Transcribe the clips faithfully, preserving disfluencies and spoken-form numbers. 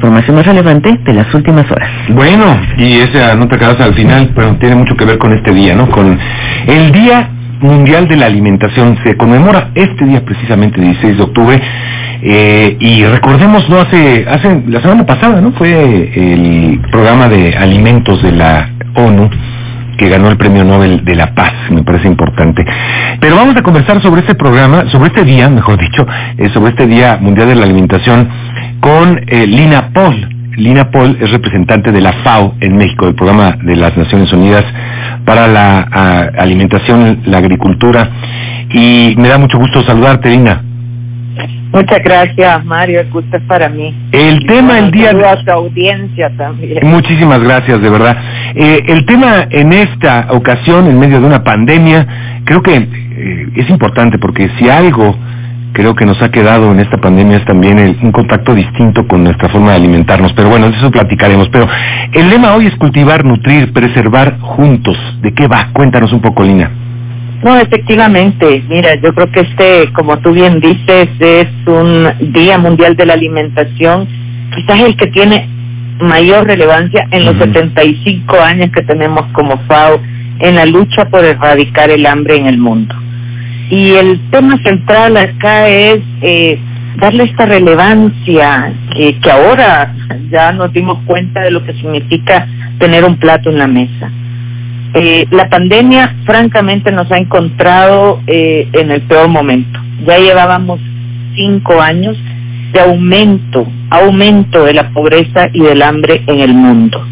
información más relevante de las últimas horas. Bueno, y esa nota que das al final, pero tiene mucho que ver con este día, ¿no? Con el Día Mundial de la Alimentación. Se conmemora este día precisamente, dieciséis de octubre, eh, y recordemos, no hace, hace la semana pasada, ¿no? Fue el programa de alimentos de la ONU que ganó el Premio Nobel de la Paz, me parece importante. Pero vamos a conversar sobre este programa, sobre este día, mejor dicho, eh, sobre este Día Mundial de la Alimentación con eh, Lina Paul. Lina Paul es representante de la FAO en México, el Programa de las Naciones Unidas para la a, Alimentación, la Agricultura, y me da mucho gusto saludarte, Lina. Muchas gracias, Mario, el gusto es para mí. El y tema bueno, el día de a tu audiencia también. Muchísimas gracias, de verdad. Eh, el tema en esta ocasión, en medio de una pandemia, creo que eh, es importante porque si algo creo que nos ha quedado en esta pandemia es también el, un contacto distinto con nuestra forma de alimentarnos, pero bueno, de eso platicaremos. Pero el lema hoy es cultivar, nutrir, preservar juntos. ¿De qué va? Cuéntanos un poco, Lina. No, efectivamente, mira, yo creo que este, como tú bien dices, es un Día Mundial de la Alimentación, quizás el que tiene mayor relevancia en los uh-huh. setenta y cinco años que tenemos como FAO en la lucha por erradicar el hambre en el mundo. Y el tema central acá es eh, darle esta relevancia que, que ahora ya nos dimos cuenta de lo que significa tener un plato en la mesa. Eh, la pandemia francamente nos ha encontrado eh, en el peor momento. Ya llevábamos cinco años de aumento, aumento de la pobreza y del hambre en el mundo.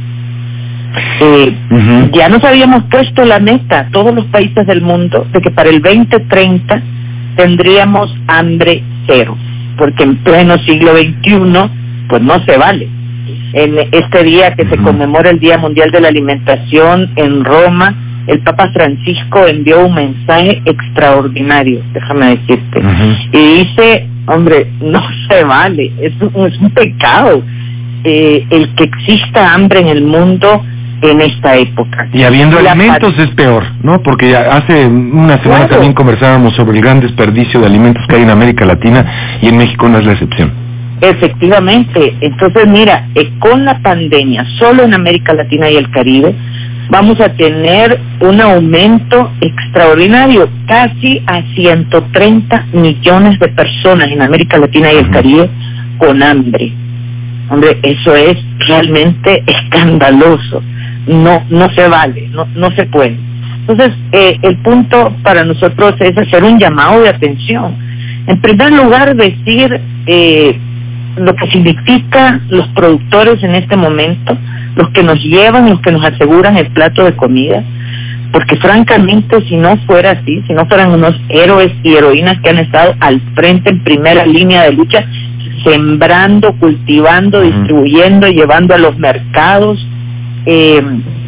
Eh, uh-huh. Ya nos habíamos puesto la meta, todos los países del mundo, de que para el veinte treinta tendríamos hambre cero, porque en pleno siglo veintiuno pues no se vale. En este día que uh-huh. se conmemora el Día Mundial de la Alimentación en Roma, el Papa Francisco envió un mensaje extraordinario, déjame decirte, uh-huh. y dice, hombre, no se vale, es un, es un pecado eh, el que exista hambre en el mundo en esta época. Y habiendo la alimentos pat- es peor, ¿no? Porque hace una semana claro. también conversábamos sobre el gran desperdicio de alimentos que hay en América Latina y en México no es la excepción. Efectivamente, entonces mira, eh, con la pandemia, solo en América Latina y el Caribe, vamos a tener un aumento extraordinario, casi a ciento treinta millones de personas en América Latina y el Caribe con hambre. Hombre, eso es realmente escandaloso, no no se vale, no no se puede. Entonces, eh, el punto para nosotros es hacer un llamado de atención. En primer lugar, decir eh, lo que significa los productores en este momento, los que nos llevan, los que nos aseguran el plato de comida, porque francamente si no fuera así, si no fueran unos héroes y heroínas que han estado al frente en primera línea de lucha, sembrando, cultivando, distribuyendo, llevando a los mercados, eh,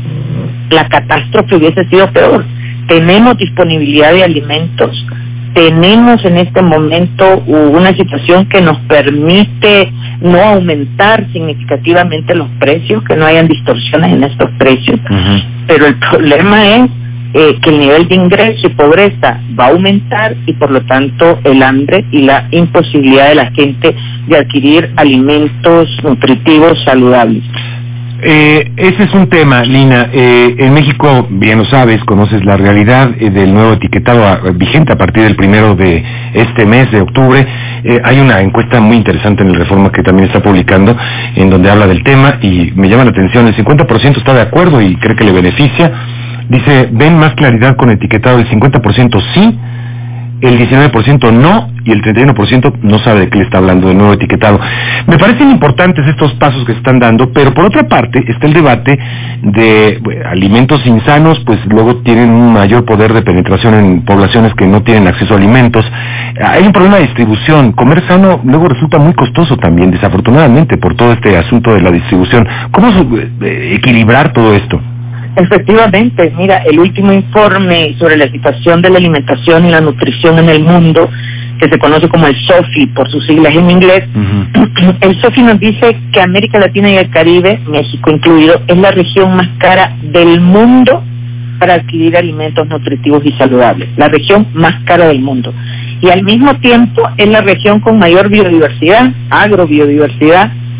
la catástrofe hubiese sido peor. Tenemos disponibilidad de alimentos, tenemos en este momento una situación que nos permite no aumentar significativamente los precios, que no hayan distorsiones en estos precios, uh-huh. pero el problema es eh, que el nivel de ingreso y pobreza va a aumentar y por lo tanto el hambre y la imposibilidad de la gente de adquirir alimentos nutritivos saludables. Eh, ese es un tema, Lina. Eh, en México, bien lo sabes, conoces la realidad eh, del nuevo etiquetado a, vigente a partir del primero de este mes de octubre. Eh, hay una encuesta muy interesante en el Reforma que también está publicando, en donde habla del tema y me llama la atención. El cincuenta por ciento está de acuerdo y cree que le beneficia. Dice, ven más claridad con etiquetado, el cincuenta por ciento sí, el diecinueve por ciento no, y el treinta y uno por ciento no sabe de qué le está hablando de nuevo etiquetado. Me parecen importantes estos pasos que se están dando, pero por otra parte está el debate de bueno, alimentos insanos, pues luego tienen un mayor poder de penetración en poblaciones que no tienen acceso a alimentos. Hay un problema de distribución. Comer sano luego resulta muy costoso también, desafortunadamente, por todo este asunto de la distribución. ¿Cómo eh, equilibrar todo esto? Efectivamente, mira, el último informe sobre la situación de la alimentación y la nutrición en el mundo, que se conoce como el SOFI por sus siglas en inglés, uh-huh. el SOFI nos dice que América Latina y el Caribe, México incluido, es la región más cara del mundo para adquirir alimentos nutritivos y saludables, la región más cara del mundo. Y al mismo tiempo es la región con mayor biodiversidad, agrobiodiversidad,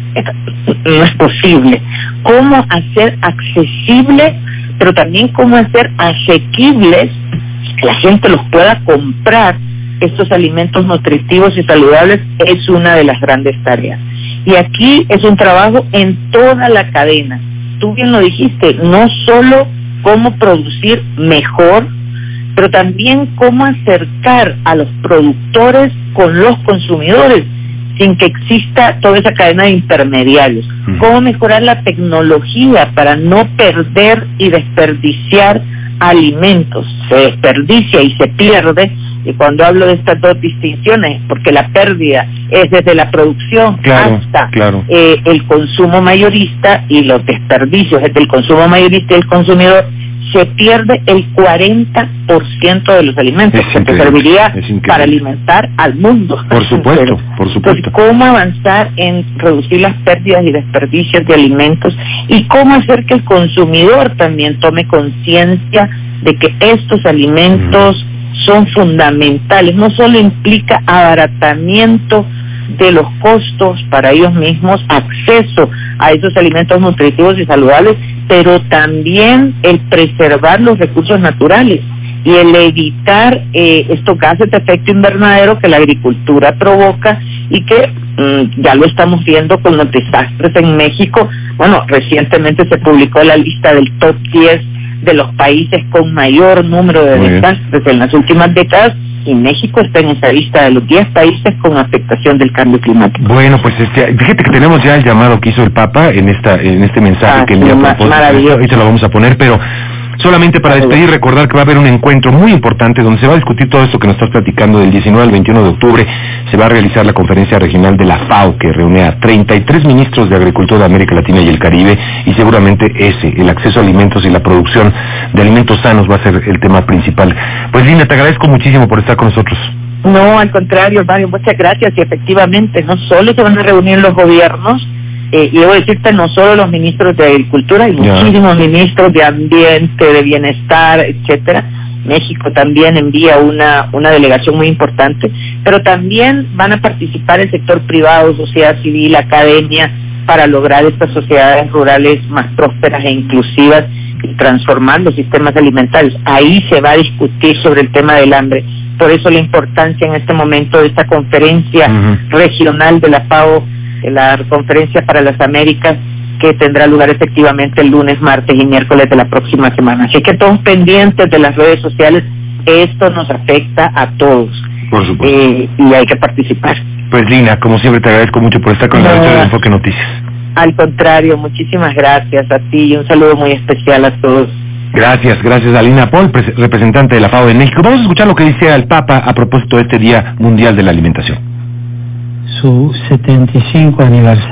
no es posible. ¿Cómo hacer accesible, pero también cómo hacer asequibles, que la gente los pueda comprar, estos alimentos nutritivos y saludables? Es una de las grandes tareas. Y aquí es un trabajo en toda la cadena. Tú bien lo dijiste, no solo cómo producir mejor, pero también cómo acercar a los productores con los consumidores sin que exista toda esa cadena de intermediarios. Uh-huh. Cómo mejorar la tecnología para no perder y desperdiciar alimentos. Se desperdicia y se pierde, y cuando hablo de estas dos distinciones, porque la pérdida es desde la producción claro, hasta claro. Eh, el consumo mayorista, y los desperdicios desde el consumo mayorista y el consumidor, se pierde el cuarenta por ciento de los alimentos que te serviría para alimentar al mundo. Por supuesto, por supuesto. Entonces, ¿cómo avanzar en reducir las pérdidas y desperdicios de alimentos? Y cómo hacer que el consumidor también tome conciencia de que estos alimentos mm. son fundamentales. No solo implica abaratamiento de los costos para ellos mismos, acceso a esos alimentos nutritivos y saludables, pero también el preservar los recursos naturales y el evitar eh, estos gases de efecto invernadero que la agricultura provoca y que mmm, ya lo estamos viendo con los desastres en México. Bueno, recientemente se publicó la lista del top diez de los países con mayor número de Muy desastres bien. en las últimas décadas, y México está en esa lista de los diez países con afectación del cambio climático. Bueno, pues este, fíjate que tenemos ya el llamado que hizo el Papa en esta en este mensaje ah, que envió a propósito. Ahí se lo vamos a poner, pero solamente para despedir, recordar que va a haber un encuentro muy importante donde se va a discutir todo esto que nos estás platicando del diecinueve al veintiuno de octubre. Se va a realizar la conferencia regional de la FAO, que reúne a treinta y tres ministros de Agricultura de América Latina y el Caribe, y seguramente ese, el acceso a alimentos y la producción de alimentos sanos va a ser el tema principal. Pues Lina, te agradezco muchísimo por estar con nosotros. No, al contrario, Mario, muchas gracias. Y efectivamente, no solo se van a reunir los gobiernos, Eh, y debo decirte, no solo los ministros de Agricultura, hay yeah. muchísimos ministros de Ambiente, de Bienestar, etcétera. México también envía una una delegación muy importante, pero también van a participar el sector privado, sociedad civil, academia, para lograr estas sociedades rurales más prósperas e inclusivas y transformar los sistemas alimentarios. Ahí se va a discutir sobre el tema del hambre. Por eso la importancia en este momento de esta conferencia uh-huh. regional de la FAO, la Conferencia para las Américas, que tendrá lugar efectivamente el lunes, martes y miércoles de la próxima semana. Así que todos pendientes de las redes sociales, esto nos afecta a todos. Por supuesto. Eh, y hay que participar. Pues Lina, como siempre te agradezco mucho por estar con la noche de Enfoque Noticias. Al contrario, muchísimas gracias a ti y un saludo muy especial a todos. Gracias, gracias a Lina Paul, representante de la FAO de México. Vamos a escuchar lo que dice el Papa a propósito de este Día Mundial de la Alimentación. Su setenta y cinco aniversario.